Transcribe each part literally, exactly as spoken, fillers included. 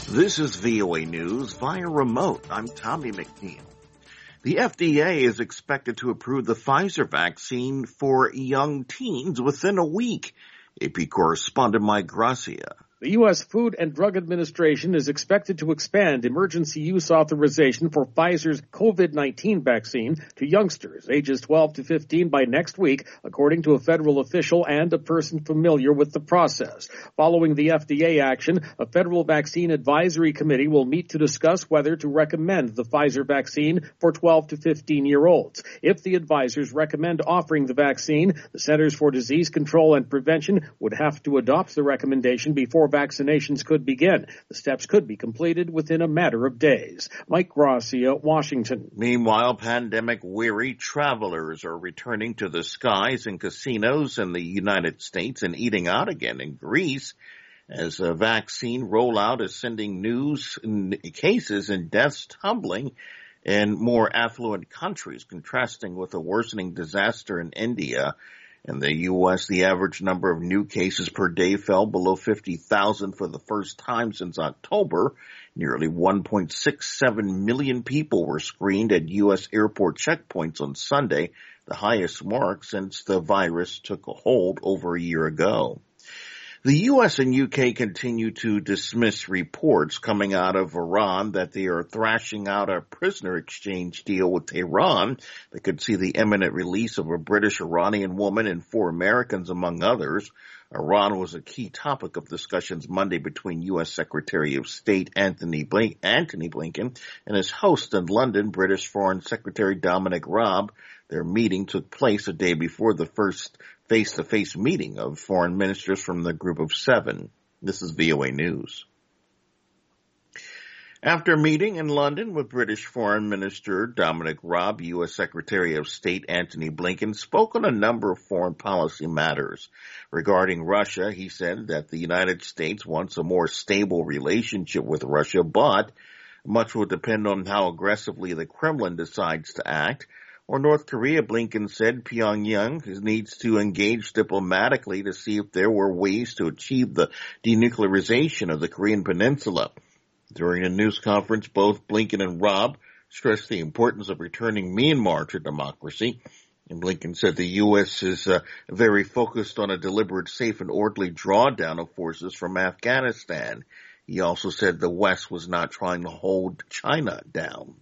This is V O A News via remote. I'm Tommy McNeil. The F D A is expected to approve the Pfizer vaccine for young teens within a week. A P correspondent Mike Gracia. The U S Food and Drug Administration is expected to expand emergency use authorization for Pfizer's COVID nineteen vaccine to youngsters ages twelve to fifteen by next week, according to a federal official and a person familiar with the process. Following the F D A action, a federal vaccine advisory committee will meet to discuss whether to recommend the Pfizer vaccine for twelve to fifteen-year-olds. If the advisors recommend offering the vaccine, the Centers for Disease Control and Prevention would have to adopt the recommendation before vaccinations could begin. The steps could be completed within a matter of days. Mike Gracia, Washington. Meanwhile, pandemic-weary travelers are returning to the skies and casinos in the United States and eating out again in Greece as a vaccine rollout is sending news cases and deaths tumbling in more affluent countries, contrasting with a worsening disaster in India. In the U S, the average number of new cases per day fell below fifty thousand for the first time since October. Nearly one point six seven million people were screened at U S airport checkpoints on Sunday, the highest mark since the virus took a hold over a year ago. The U S and U K continue to dismiss reports coming out of Iran that they are thrashing out a prisoner exchange deal with Tehran that could see the imminent release of a British Iranian woman and four Americans, among others. Iran was a key topic of discussions Monday between U S Secretary of State Anthony Blink- Anthony Blinken and his host in London, British Foreign Secretary Dominic Raab. Their meeting took place a day before the first face-to-face meeting of foreign ministers from the group of seven. This is V O A News. After a meeting in London with British Foreign Minister Dominic Raab, U S Secretary of State Anthony Blinken spoke on a number of foreign policy matters. Regarding Russia, he said that the United States wants a more stable relationship with Russia, but much will depend on how aggressively the Kremlin decides to act. Or North Korea, Blinken said Pyongyang needs to engage diplomatically to see if there were ways to achieve the denuclearization of the Korean Peninsula. During a news conference, both Blinken and Raab stressed the importance of returning Myanmar to democracy. And Blinken said the U S is uh, very focused on a deliberate, safe, and orderly drawdown of forces from Afghanistan. He also said the West was not trying to hold China down.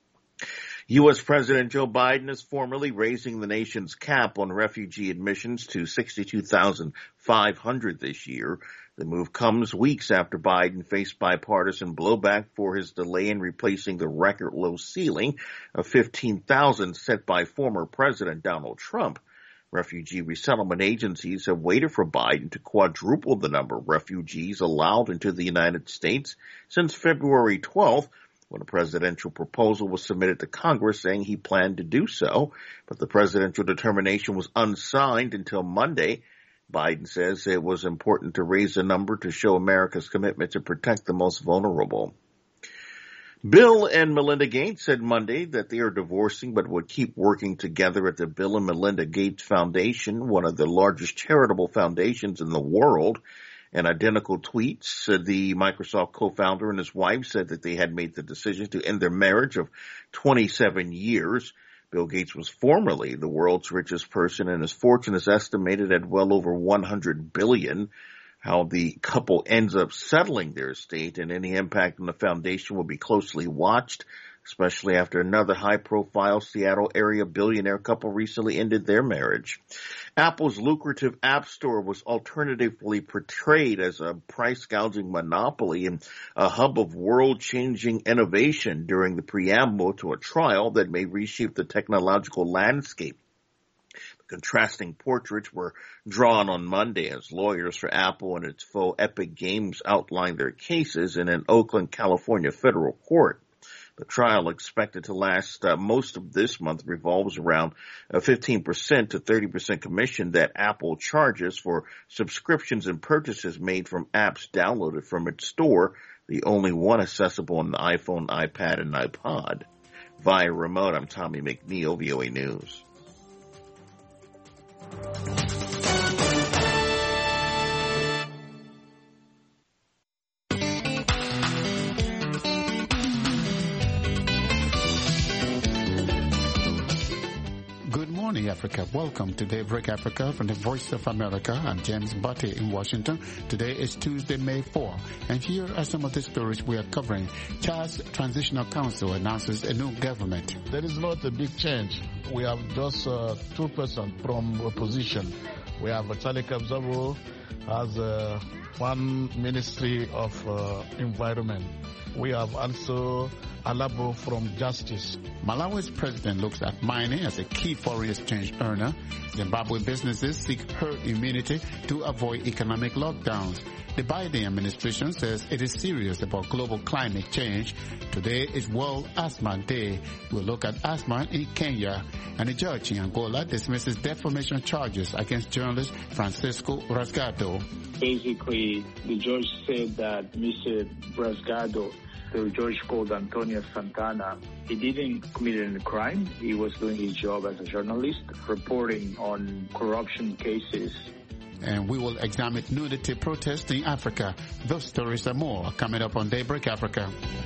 U S President Joe Biden is formally raising the nation's cap on refugee admissions to sixty-two thousand five hundred this year. The move comes weeks after Biden faced bipartisan blowback for his delay in replacing the record low ceiling of fifteen thousand set by former President Donald Trump. Refugee resettlement agencies have waited for Biden to quadruple the number of refugees allowed into the United States since February twelfth, when a presidential proposal was submitted to Congress saying he planned to do so, but the presidential determination was unsigned until Monday. Biden says it was important to raise the number to show America's commitment to protect the most vulnerable. Bill and Melinda Gates said Monday that they are divorcing but would keep working together at the Bill and Melinda Gates Foundation, one of the largest charitable foundations in the world. In identical tweets, uh, the Microsoft co-founder and his wife said that they had made the decision to end their marriage of twenty-seven years. Bill Gates was formerly the world's richest person, and his fortune is estimated at well over one hundred billion dollars. How the couple ends up settling their estate and any impact on the foundation will be closely watched, especially after another high-profile Seattle area billionaire couple recently ended their marriage. Apple's lucrative App Store was alternatively portrayed as a price-gouging monopoly and a hub of world-changing innovation during the preamble to a trial that may reshape the technological landscape. The contrasting portraits were drawn on Monday as lawyers for Apple and its foe Epic Games outlined their cases in an Oakland, California federal court. The trial, expected to last uh, most of this month, revolves around a fifteen percent to thirty percent commission that Apple charges for subscriptions and purchases made from apps downloaded from its store, the only one accessible on the iPhone, iPad, and iPod. Via remote, I'm Tommy McNeil, V O A News. Africa. Welcome to Daybreak Africa from the Voice of America. I'm James Butte in Washington. Today is Tuesday, May fourth. And here are some of the stories we are covering. Chad's Transitional Council announces a new government. There is not a big change. We have just uh, two persons from opposition. We have Charlie Kabzabo as uh, one Ministry of uh, Environment. We have also Alabo from Justice. Malawi's president looks at mining as a key foreign exchange earner. Zimbabwe businesses seek herd immunity to avoid economic lockdowns. The Biden administration says it is serious about global climate change. Today is World Asthma Day. We'll look at asthma in Kenya. And a judge in Angola dismisses defamation charges against journalist Francisco Rasgado. Basically, the judge said that Mister Rasgado, the judge called Antonio Santana, he didn't commit any crime. He was doing his job as a journalist, reporting on corruption cases. And we will examine nudity protests in Africa. Those stories and more are coming up on Daybreak Africa.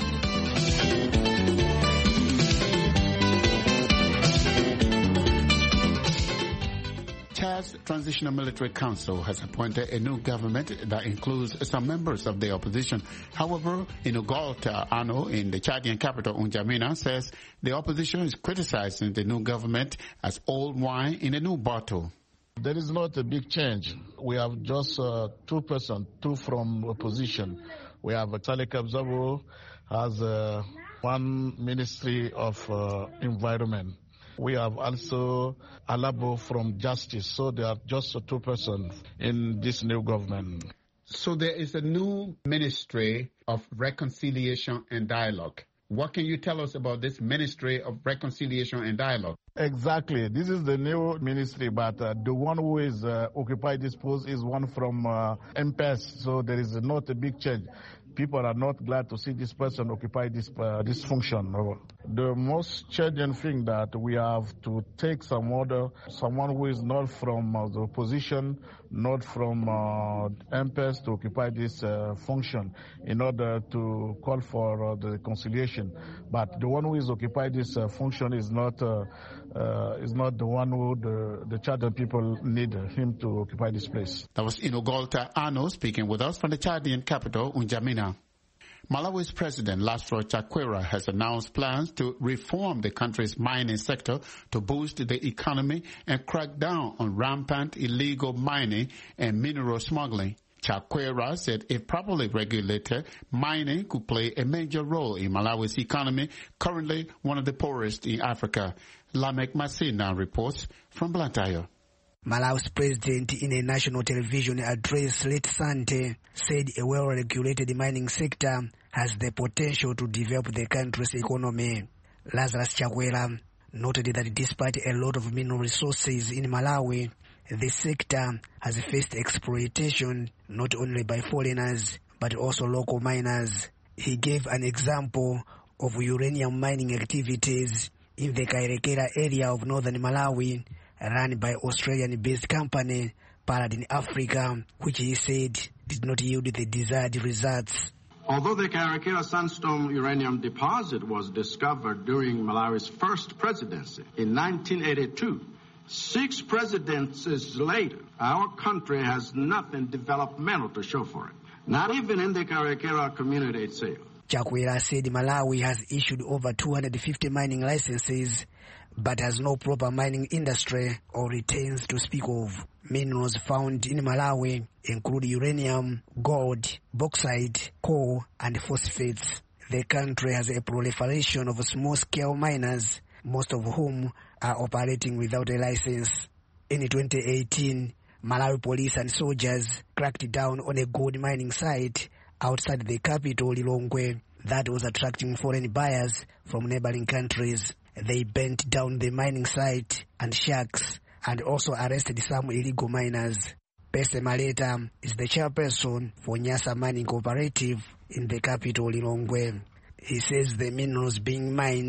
Chad's Transitional Military Council has appointed a new government that includes some members of the opposition. However, Inugolta Ano in the Chadian capital, N'Djamena, says the opposition is criticizing the new government as old wine in a new bottle. There is not a big change. We have just uh, two persons, two from opposition. We have Charlie Kabzabo as uh, one Ministry of uh, Environment. We have also Alabo from Justice. So there are just two persons in this new government. So there is a new Ministry of Reconciliation and Dialogue. What can you tell us about this Ministry of Reconciliation and Dialogue? Exactly. This is the new ministry, but uh, the one who is uh, occupied this post is one from uh, M P E S, so there is not a big change. People are not glad to see this person occupy this uh, this function. The most challenging thing that we have to take some order, someone who is not from uh, the opposition, not from uh, M P E S to occupy this uh, function in order to call for uh, the reconciliation. But the one who is occupied this uh, function is not uh, uh, is not the one who the, the Chadian people need him to occupy this place. That was Inugolta Ano speaking with us from the Chadian capital, N'Djamena. Malawi's president, Laszlo Chakwera, has announced plans to reform the country's mining sector to boost the economy and crack down on rampant illegal mining and mineral smuggling. Chakwera said if properly regulated, mining could play a major role in Malawi's economy, currently one of the poorest in Africa. Lamek Masina reports from Blantyre. Malawi's president, in a national television address late Sunday, said a well-regulated mining sector has the potential to develop the country's economy. Lazarus Chakwera noted that despite a lot of mineral resources in Malawi, the sector has faced exploitation not only by foreigners but also local miners. He gave an example of uranium mining activities in the Kairekera area of northern Malawi, run by Australian-based company Paladin Africa, which he said did not yield the desired results. Although the Kairekera sandstone uranium deposit was discovered during Malawi's first presidency in nineteen eighty-two, six presidencies later, our country has nothing developmental to show for it, not even in the Kairekera community itself. Chakwera said Malawi has issued over two hundred fifty mining licenses but has no proper mining industry or returns to speak of. Minerals found in Malawi include uranium, gold, bauxite, coal, and phosphates. The country has a proliferation of small-scale miners, most of whom are operating without a license. In twenty eighteen, Malawi police and soldiers cracked down on a gold mining site outside the capital, Lilongwe, that was attracting foreign buyers from neighboring countries. They burnt down the mining site and shacks and also arrested some illegal miners. Pese Maleta is the chairperson for Nyasa Mining Cooperative in the capital, Lilongwe. He says the minerals being mined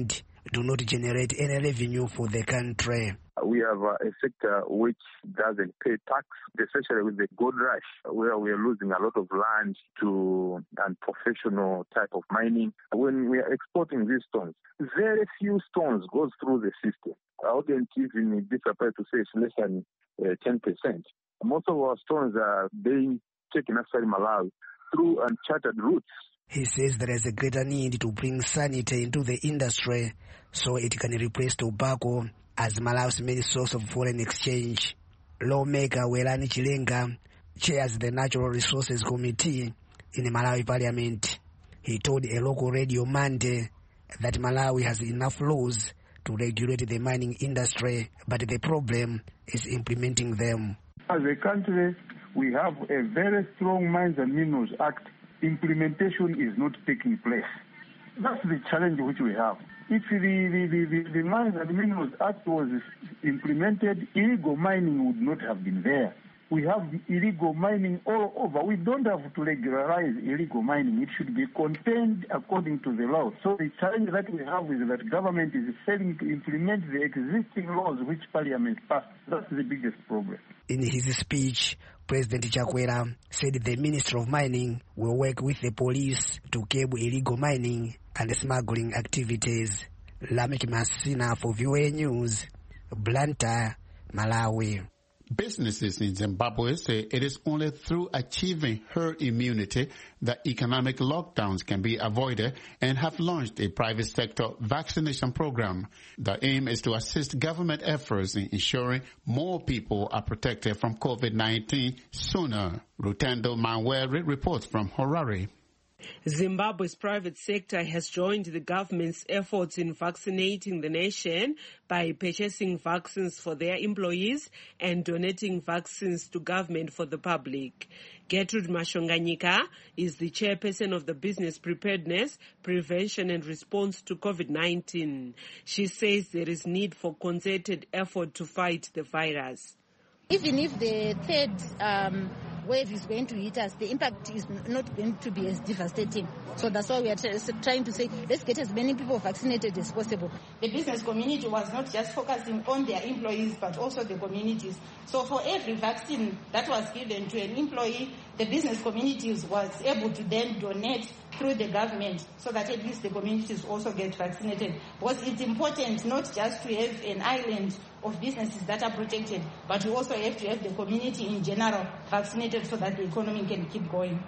do not generate any revenue for the country. We have uh, a sector which doesn't pay tax, especially with the gold rush, where we are losing a lot of land to unprofessional type of mining. When we are exporting these stones, very few stones goes through the system. I wouldn't even be surprised to say it's less than uh, ten percent. Most of our stones are being taken outside Malawi through uncharted routes. He says there is a greater need to bring sanity into the industry so it can replace tobacco as Malawi's main source of foreign exchange. Lawmaker Welani Chilenga chairs the Natural Resources Committee in the Malawi Parliament. He told a local radio Monday that Malawi has enough laws to regulate the mining industry, but the problem is implementing them. As a country, we have a very strong Mines and Minerals Act. Implementation is not taking place. That's the challenge which we have. If the, the, the, the Mines and Minerals Act was implemented, illegal mining would not have been there. We have illegal mining all over. We don't have to regularize illegal mining. It should be contained according to the law. So the challenge that we have is that government is failing to implement the existing laws which Parliament passed. That's the biggest problem. In his speech, President Chakwera said the Ministry of Mining will work with the police to curb illegal mining and smuggling activities. Lamek Masina for V O A News, Blantyre, Malawi. Businesses in Zimbabwe say it is only through achieving herd immunity that economic lockdowns can be avoided and have launched a private sector vaccination program. The aim is to assist government efforts in ensuring more people are protected from COVID nineteen sooner. Rutendo Manweri reports from Harare. Zimbabwe's private sector has joined the government's efforts in vaccinating the nation by purchasing vaccines for their employees and donating vaccines to government for the public. Gertrude Mashonganyika is the chairperson of the Business Preparedness, Prevention and Response to COVID nineteen. She says there is need for concerted effort to fight the virus. Even if the third um, wave is going to hit us, the impact is not going to be as devastating. So that's why we are trying to say, let's get as many people vaccinated as possible. The business community was not just focusing on their employees, but also the communities. So for every vaccine that was given to an employee, the business communities was able to then donate through the government so that at least the communities also get vaccinated. Because it's important not just to have an island of businesses that are protected, but we also have to have the community in general vaccinated so that the economy can keep going.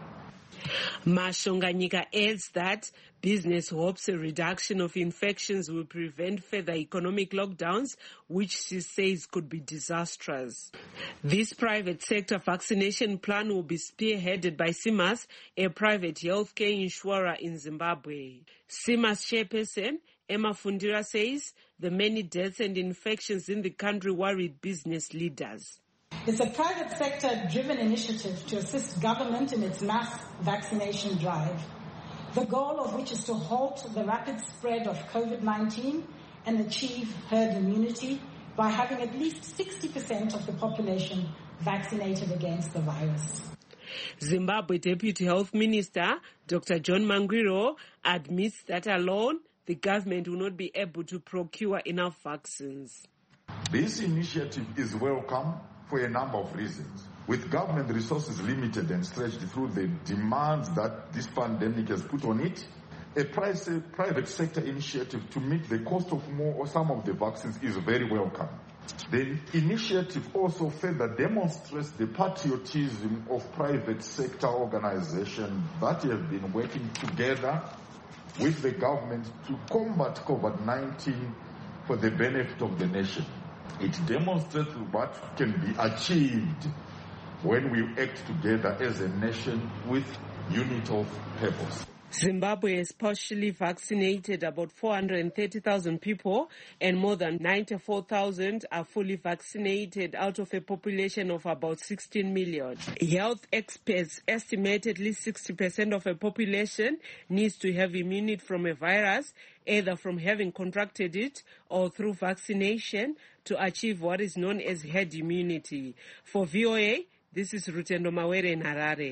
Mashonganyika adds that business hopes a reduction of infections will prevent further economic lockdowns, which she says could be disastrous. This private sector vaccination plan will be spearheaded by CIMAS, a private healthcare insurer in Zimbabwe. CIMAS chairperson Emma Fundira says the many deaths and infections in the country worried business leaders. It's a private sector-driven initiative to assist government in its mass vaccination drive, the goal of which is to halt the rapid spread of COVID nineteen and achieve herd immunity by having at least sixty percent of the population vaccinated against the virus. Zimbabwe Deputy Health Minister Doctor John Mangwiro admits that alone the government will not be able to procure enough vaccines. This initiative is welcome for a number of reasons. With government resources limited and stretched through the demands that this pandemic has put on it, a private sector initiative to meet the cost of more or some of the vaccines is very welcome. The initiative also further demonstrates the patriotism of private sector organizations that have been working together with the government to combat COVID nineteen for the benefit of the nation. It demonstrates what can be achieved when we act together as a nation with unity of purpose. Zimbabwe has partially vaccinated about four hundred thirty thousand people, and more than ninety-four thousand are fully vaccinated out of a population of about sixteen million. Health experts estimate at least sixty percent of a population needs to have immunity from a virus, either from having contracted it or through vaccination, to achieve what is known as herd immunity. For V O A, this is Rutendo Mawere in Harare.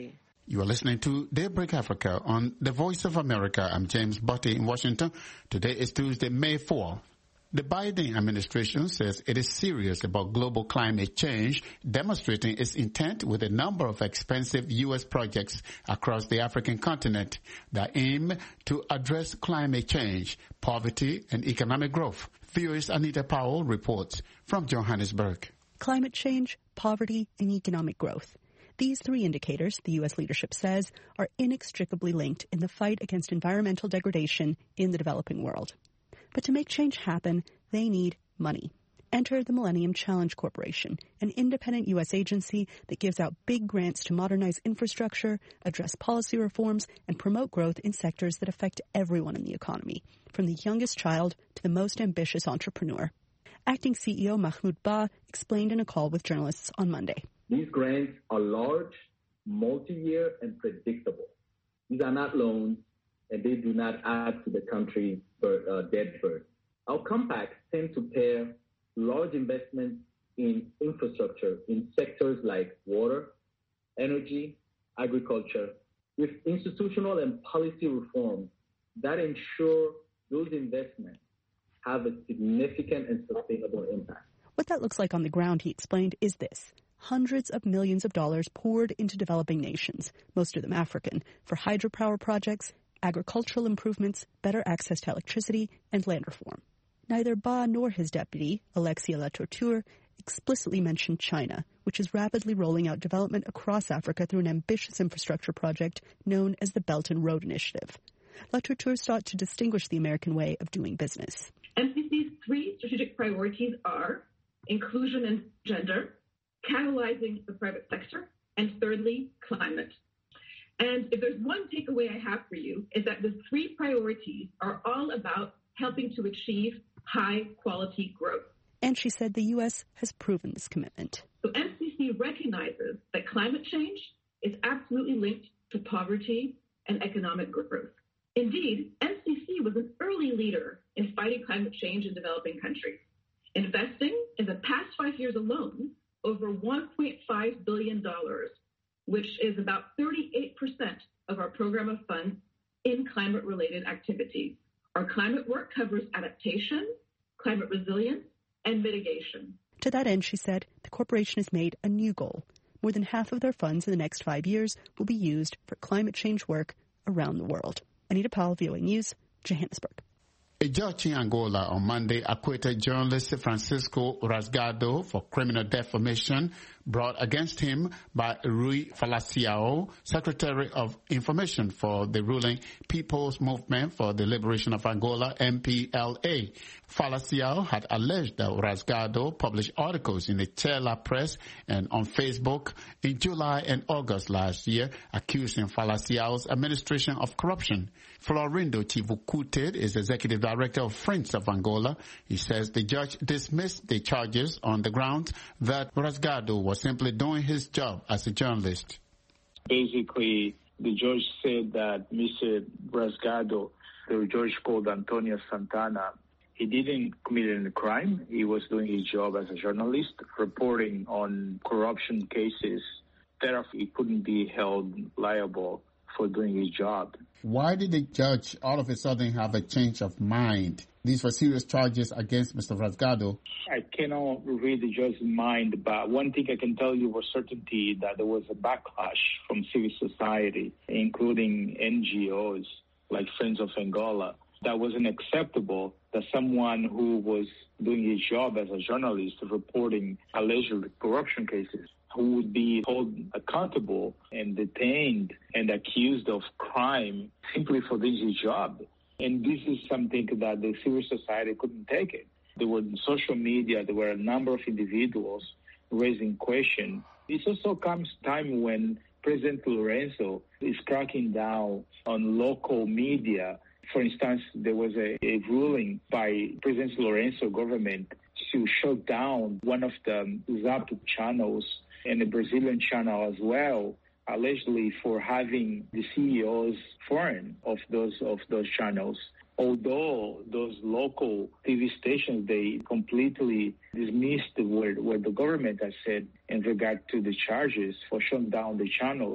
You are listening to Daybreak Africa on the Voice of America. I'm James Botti in Washington. Today is Tuesday, May fourth. The Biden administration says it is serious about global climate change, demonstrating its intent with a number of expensive U S projects across the African continent that aim to address climate change, poverty, and economic growth. V O A's Anita Powell reports from Johannesburg. Climate change, poverty, and economic growth. These three indicators, the U S leadership says, are inextricably linked in the fight against environmental degradation in the developing world. But to make change happen, they need money. Enter the Millennium Challenge Corporation, an independent U S agency that gives out big grants to modernize infrastructure, address policy reforms, and promote growth in sectors that affect everyone in the economy, from the youngest child to the most ambitious entrepreneur. Acting C E O Mahmoud Ba explained in a call with journalists on Monday. These grants are large, multi-year, and predictable. These are not loans, and they do not add to the country's uh, debt burden. Our compacts tend to pair large investments in infrastructure in sectors like water, energy, agriculture, with institutional and policy reforms that ensure those investments have a significant and sustainable impact. What that looks like on the ground, he explained, is this. Hundreds of millions of dollars poured into developing nations, most of them African, for hydropower projects, agricultural improvements, better access to electricity, and land reform. Neither Ba nor his deputy, Alexia Latour, explicitly mentioned China, which is rapidly rolling out development across Africa through an ambitious infrastructure project known as the Belt and Road Initiative. Latour sought to distinguish the American way of doing business. M C C's three strategic priorities are inclusion and gender, catalyzing the private sector, and thirdly, climate. And if there's one takeaway I have for you, is that the three priorities are all about helping to achieve high-quality growth. And she said the U S has proven this commitment. So M C C recognizes that climate change is absolutely linked to poverty and economic growth. Indeed, M C C was an early leader in fighting climate change in developing countries, investing in the past five years alone over one point five billion dollars, which is about thirty-eight percent of our program of funds in climate-related activities. Our climate work covers adaptation, climate resilience, and mitigation. To that end, she said, the corporation has made a new goal. More than half of their funds in the next five years will be used for climate change work around the world. Anita Powell, V O A News, Johannesburg. A judge in Angola on Monday acquitted journalist Francisco Rasgado for criminal defamation brought against him by Rui Falaciao, Secretary of Information for the ruling People's Movement for the Liberation of Angola, M P L A. Falaciao had alleged that Rasgado published articles in the Tela Press and on Facebook in July and August last year, accusing Falaciao's administration of corruption. Florindo Chivukute is executive director of Friends of Angola. He says the judge dismissed the charges on the grounds that Rasgado was simply doing his job as a journalist. Basically, the judge said that Mister Rasgado, the judge called Antonio Santana, he didn't commit any crime. He was doing his job as a journalist, reporting on corruption cases. Therefore, he couldn't be held liable for doing his job. Why did the judge all of a sudden have a change of mind? These were serious charges against Mister Rasgado. I cannot read the judge's mind, but one thing I can tell you with certainty that there was a backlash from civil society, including N G Os like Friends of Angola. That wasn't acceptable that someone who was doing his job as a journalist reporting alleged corruption cases who would be held accountable and detained and accused of crime simply for doing his job. And this is something that the civil society couldn't take it. There were social media, there were a number of individuals raising questions. This also comes time when President Lourenço is cracking down on local media. For instance, there was a, a ruling by President Lourenço government to shut down one of the Zap channels and the Brazilian channel as well, allegedly for having the C E Os foreign of those of those channels. Although those local T V stations, they completely dismissed what, what the government has said in regard to the charges for shutting down the channels.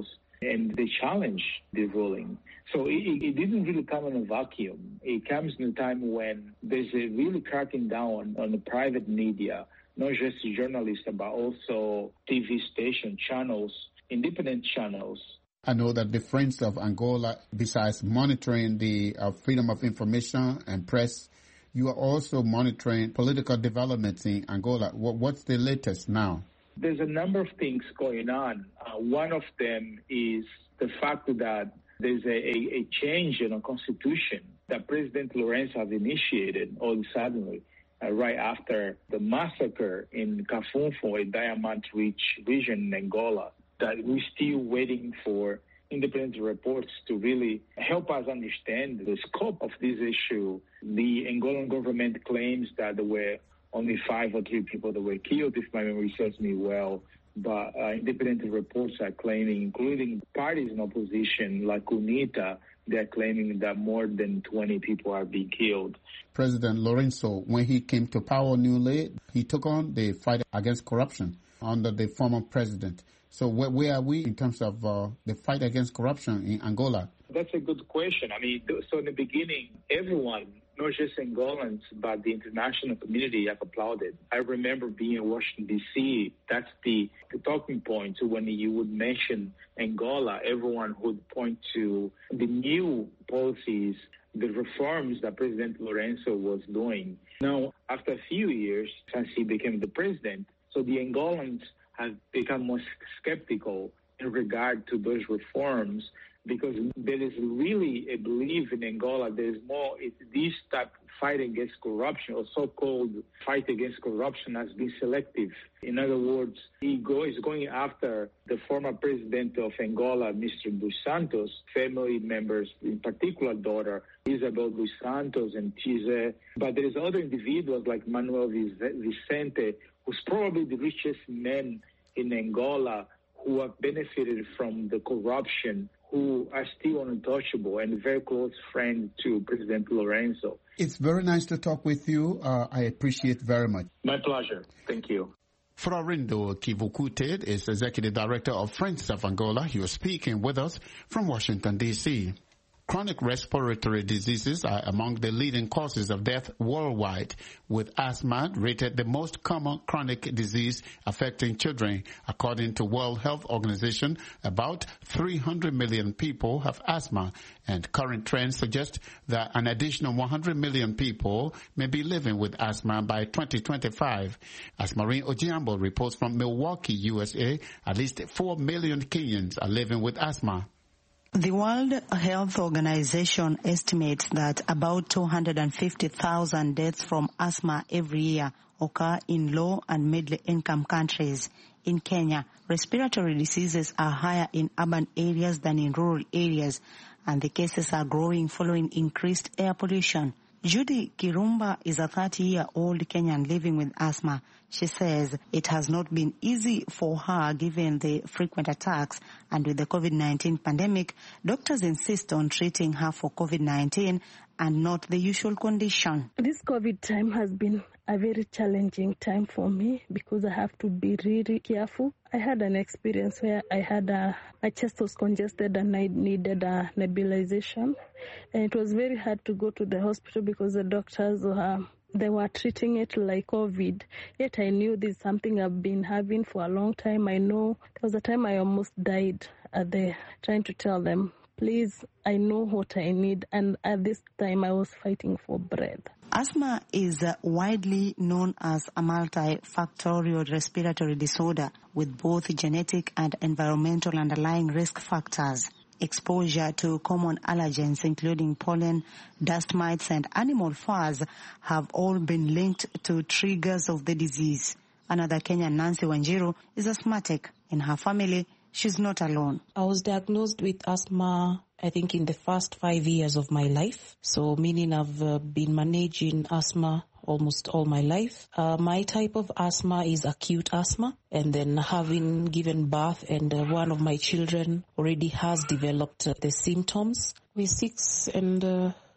and they challenged the ruling. So it, it didn't really come in a vacuum. It comes in a time when there's a really cracking down on the private media, not just journalists, but also T V station channels, independent channels. I know that the Friends of Angola, besides monitoring the uh, freedom of information and press, you are also monitoring political developments in Angola. What, what's the latest now? There's a number of things going on. Uh, one of them is the fact that there's a, a, a change in the constitution that President Lourenço has initiated all suddenly, uh, right after the massacre in Cafunfo, a diamond-rich region in Angola, that we're still waiting for independent reports to really help us understand the scope of this issue. The Angolan government claims that there were only five or three people that were killed, if my memory serves me well. But uh, independent reports are claiming, including parties in opposition like UNITA, they're claiming that more than twenty people are being killed. President Lourenço, when he came to power newly, he took on the fight against corruption under the former president. So where, where are we in terms of uh, the fight against corruption in Angola? That's a good question. I mean, so in the beginning, everyone, not just Angolans, but the international community have applauded. I remember being in Washington, D C. That's the, the talking point. So when you would mention Angola, everyone would point to the new policies, the reforms that President Lourenço was doing. Now, after a few years, since he became the president, so the Angolans have become more skeptical in regard to those reforms, because there is really a belief in Angola there is more, it, this type of fight against corruption, or so-called fight against corruption, has been selective. In other words, he go, is going after the former president of Angola, Mister Dos Santos, family members, in particular daughter, Isabel Dos Santos and Tize. But there is other individuals like Manuel Vicente, who's probably the richest man in Angola, who have benefited from the corruption, who are still untouchable and very close friends to President Lourenço. It's very nice to talk with you. Uh, I appreciate very much. My pleasure. Thank you. Florindo Kivukute is Executive Director of Friends of Angola. He was speaking with us from Washington, D C Chronic respiratory diseases are among the leading causes of death worldwide, with asthma rated the most common chronic disease affecting children. According to World Health Organization, about three hundred million people have asthma, and current trends suggest that an additional one hundred million people may be living with asthma by twenty twenty-five. As Maureen Ojiambo reports from Milwaukee, U S A, at least four million Kenyans are living with asthma. The World Health Organization estimates that about two hundred fifty thousand deaths from asthma every year occur in low and middle-income countries. In Kenya, respiratory diseases are higher in urban areas than in rural areas, and the cases are growing following increased air pollution. Judy Kirumba is a thirty-year-old Kenyan living with asthma. She says it has not been easy for her given the frequent attacks, and with the COVID nineteen pandemic, doctors insist on treating her for COVID nineteen and not the usual condition. This COVID time has been a very challenging time for me because I have to be really careful. I had an experience where I had a, my chest was congested and I needed a nebulization. And it was very hard to go to the hospital because the doctors uh, they were treating it like COVID. Yet I knew this is something I've been having for a long time. I know there was a time I almost died at the trying to tell them, please, I know what I need. And at this time I was fighting for breath. Asthma is widely known as a multifactorial respiratory disorder with both genetic and environmental underlying risk factors. Exposure to common allergens, including pollen, dust mites, and animal furs, have all been linked to triggers of the disease. Another Kenyan, Nancy Wanjiru, is asthmatic. In her family, she's not alone. I was diagnosed with asthma, I think, in the first five years of my life. So meaning I've uh, been managing asthma almost all my life. Uh, my type of asthma is acute asthma. And then having given birth, and uh, one of my children already has developed uh, the symptoms. We're six and uh,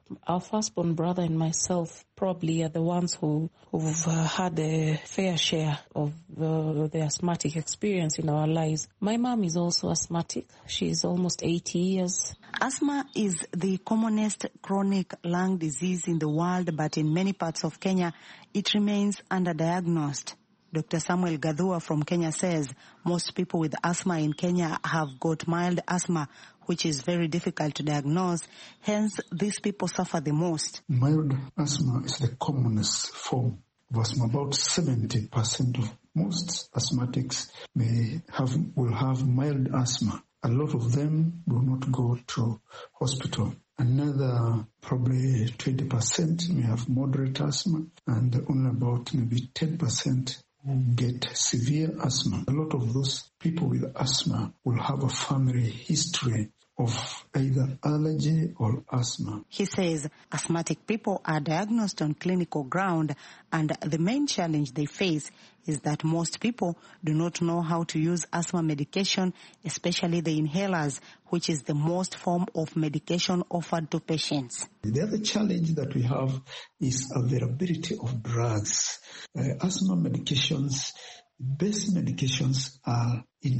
Our firstborn brother and myself probably are the ones who, who've uh, had a fair share of uh, the asthmatic experience in our lives. My mom is also asthmatic. She's almost eighty years. Asthma is the commonest chronic lung disease in the world, but in many parts of Kenya, it remains underdiagnosed. Doctor Samuel Gadhua from Kenya says most people with asthma in Kenya have got mild asthma, which is very difficult to diagnose. Hence, these people suffer the most. Mild asthma is the commonest form of asthma. About seventy percent of most asthmatics may have will have mild asthma. A lot of them do not go to hospital. Another probably twenty percent may have moderate asthma, and only about maybe ten percent will get severe asthma. A lot of those people with asthma will have a family history of either allergy or asthma. He says asthmatic people are diagnosed on clinical ground, and the main challenge they face is that most people do not know how to use asthma medication, especially the inhalers, which is the most form of medication offered to patients. The other challenge that we have is availability of drugs. Uh, asthma medications, best medications are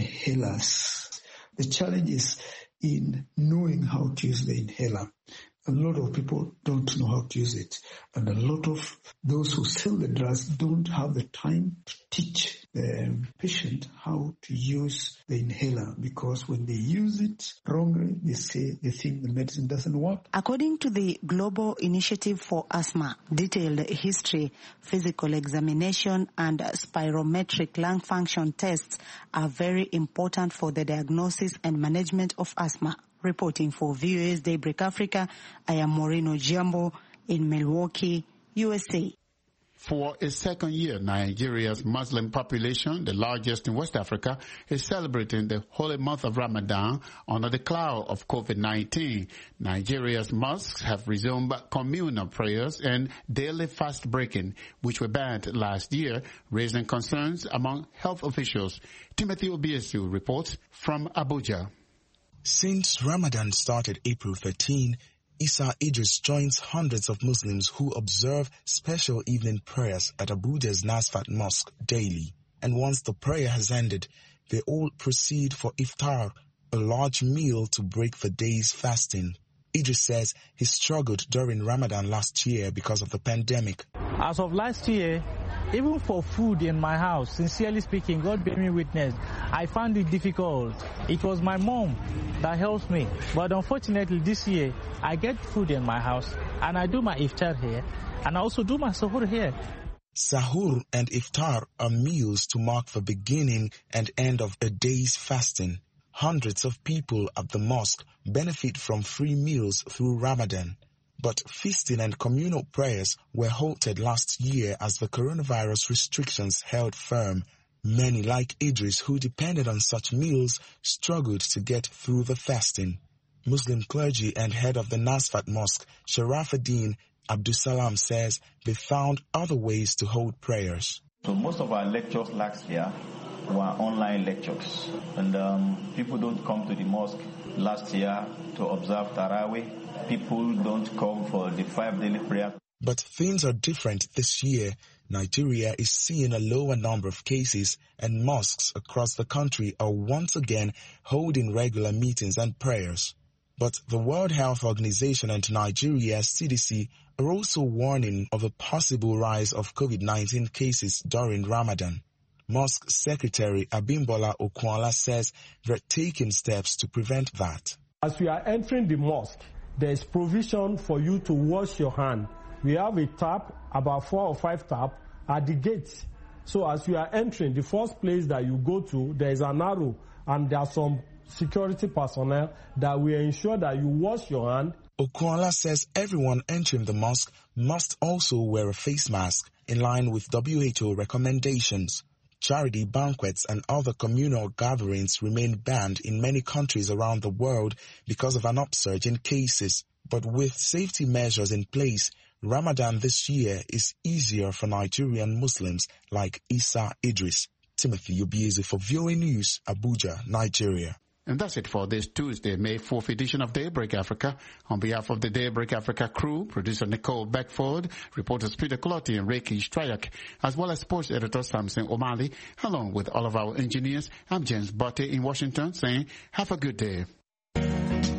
inhalers. The challenge is in knowing how to use the inhaler. A lot of people don't know how to use it. And a lot of those who sell the drugs don't have the time to teach the patient how to use the inhaler, because when they use it wrongly, they say they think the medicine doesn't work. According to the Global Initiative for Asthma, detailed history, physical examination, and spirometric lung function tests are very important for the diagnosis and management of asthma. Reporting for V O A's Daybreak Africa, I am Maureen Ojiambo in Milwaukee, U S A. For a second year, Nigeria's Muslim population, the largest in West Africa, is celebrating the holy month of Ramadan under the cloud of COVID nineteen. Nigeria's mosques have resumed communal prayers and daily fast breaking, which were banned last year, raising concerns among health officials. Timothy Obiesu reports from Abuja. Since Ramadan started April thirteenth, Issa Idris joins hundreds of Muslims who observe special evening prayers at Abuja's Nasfat Mosque daily. And once the prayer has ended, they all proceed for iftar, a large meal to break the day's fasting. Idris says he struggled during Ramadan last year because of the pandemic. As of last year, even for food in my house, sincerely speaking, God bear me witness, I found it difficult. It was my mom that helps me. But unfortunately this year, I get food in my house and I do my iftar here and I also do my sahur here. Sahur and iftar are meals to mark the beginning and end of a day's fasting. Hundreds of people at the mosque benefit from free meals through Ramadan. But feasting and communal prayers were halted last year as the coronavirus restrictions held firm. Many, like Idris, who depended on such meals, struggled to get through the fasting. Muslim clergy and head of the Nasfat Mosque, Sharafuddin Abdusalam, says they found other ways to hold prayers. So most of our lectures last year were online lectures, and um, people don't come to the mosque last year to observe Taraweeh. People don't come for the five daily prayer. But things are different this year. Nigeria is seeing a lower number of cases, and mosques across the country are once again holding regular meetings and prayers. But the World Health Organization and Nigeria's C D C are also warning of a possible rise of COVID nineteen cases during Ramadan. Mosque Secretary Abimbola Okwala says they're taking steps to prevent that. As we are entering the mosque, there is provision for you to wash your hand. We have a tap, about four or five taps, at the gate. So as you are entering, the first place that you go to, there is an arrow, and there are some security personnel that will ensure that you wash your hand. Okwala says everyone entering the mosque must also wear a face mask in line with W H O recommendations. Charity banquets and other communal gatherings remain banned in many countries around the world because of an upsurge in cases. But with safety measures in place, Ramadan this year is easier for Nigerian Muslims like Issa Idris. Timothy Obiezu for V O A News, Abuja, Nigeria. And that's it for this Tuesday, May fourth edition of Daybreak Africa. On behalf of the Daybreak Africa crew, producer Nicole Beckford, reporters Peter Clotti and Reiki Strayak, as well as sports editor Samson O'Malley, along with all of our engineers, I'm James Botte in Washington saying, have a good day.